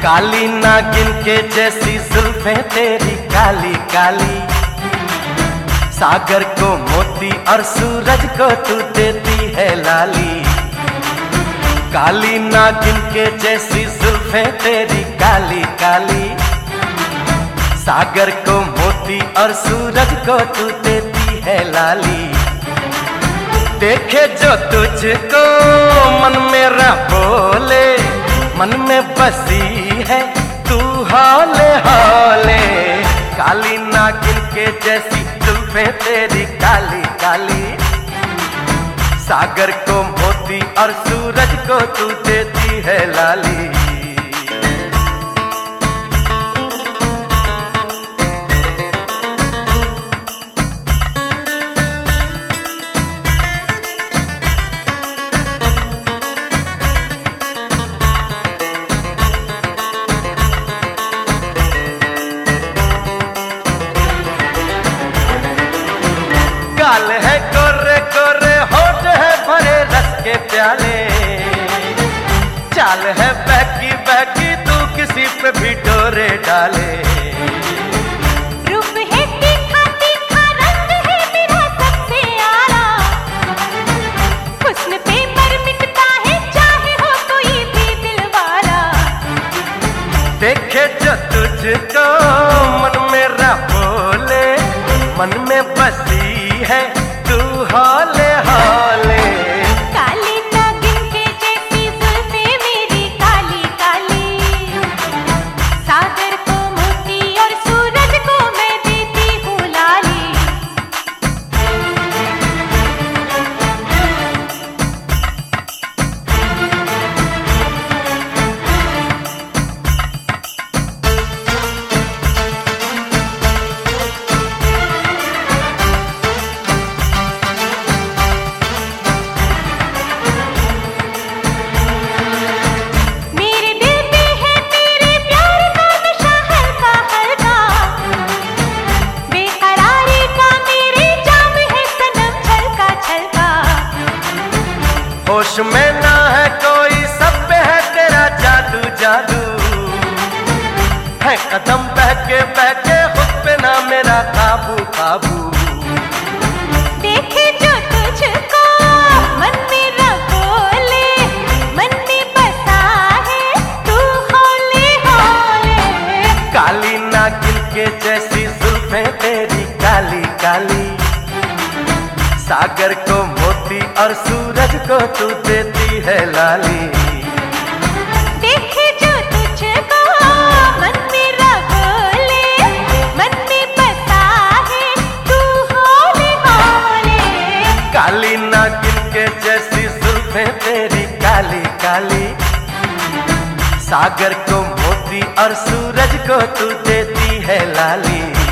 काली नागिन के जैसी जुल्फें तेरी काली काली, सागर को मोती और सूरज को तू देती है लाली। काली नागिन के जैसी जुल्फें तेरी काली काली, सागर को मोती और सूरज को तू देती है लाली। देखे जो तुझको मन मेरा बोले, मन में बसी है तू हौले हौले। काली नागिन के जैसी जुल्फें तेरी काली काली, सागर को मोती और सूरज को तू देती है लाली। गाल है गोरे गोरे, होठ है भरे रस के प्याले, चाल है बहकी बहकी तू किसी पे भी डोरे डाले। रूप है तीखा तीखा, रंग है तेरा सबसे आला, हुस्न पे मर मिटता है चाहे हो कोई भी दिलवाला। देखे जो तुझको मन मेरा बोले, मन में बसी है तू हौले हौले। काली नागिन के जैसी जुल्फें मेरी काली काली, सागर को मोती और सूरज को मैं देती हूँ लाली। होश में ना है कोई, सब पे है तेरा जादू जादू, है कदम बहके बहके खुद पे ना मेरा काबू काबू। देखे जो तुझको मन मेरा बोले, मन में बसा है तू हौले हौले। काली नागिन के जैसी जुल्फें तेरी काली काली, सागर को मोती और सूरज को तू देती है लाली। देखे जो तुझको मन मेरा बोले, मन में बसा है तू हौले हौले। काली नागिन के जैसी जुल्फें तेरी काली काली, सागर को मोती और सूरज को तू देती है लाली।